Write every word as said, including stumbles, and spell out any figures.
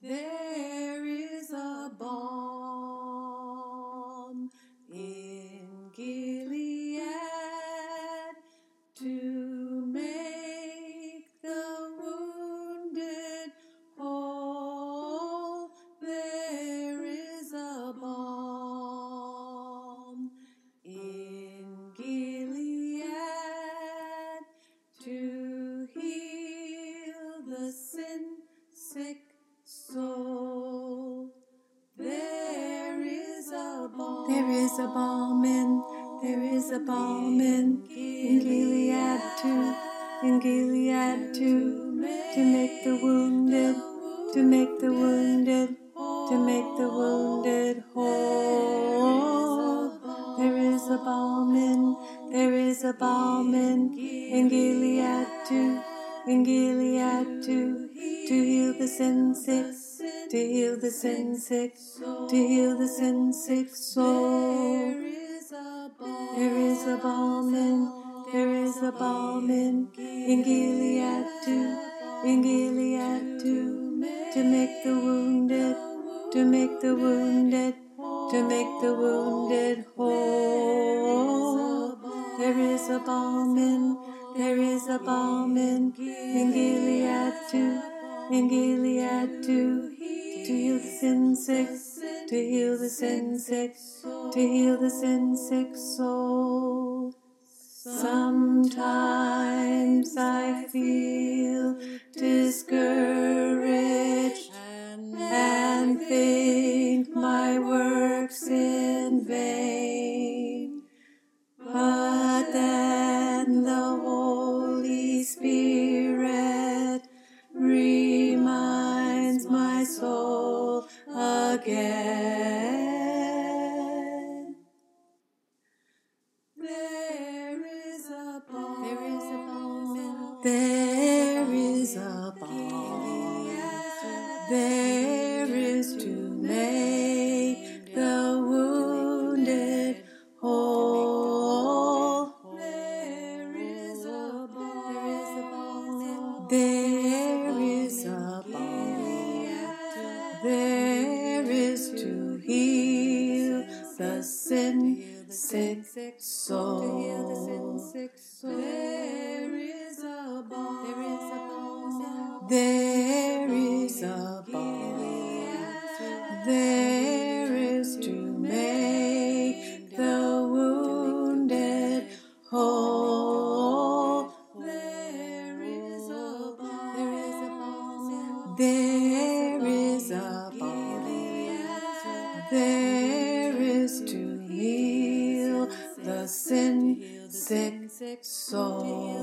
There is a balm in Gilead to make the wounded whole. There is a balm in Gilead to heal the sin-sick soul. There is a balm. There is a balm in, there is a balm in, in Gilead to, in Gilead to, to make the wounded, to make the wounded, to make the wounded whole. There is a balm in, there is a balm in, in Gilead to, in Gilead to, to heal the sin-sick, to heal the sin-sick, to heal the sin-sick soul. There is a balm in, there is a balm in, in Gilead to, in Gilead to, to make the wounded, to make the wounded, to make the wounded whole. There is a balm in, there is a balm in, in Gilead to, in Gilead to, to heal the sin-sick, to heal the sin-sick, to heal the sin-sick soul. Sometimes I feel discouraged and think my work's in vain, but then the Holy Spirit reminds my soul again. There is a balm, There is a balm in, there is a balm, there is to make the wounded whole. there is a balm, There is a balm, there is to heal the sin-sick soul. There is a balm, There is a balm, there is to make the wounded whole. there is a balm, There is a balm, there is to heal the sin-sick soul.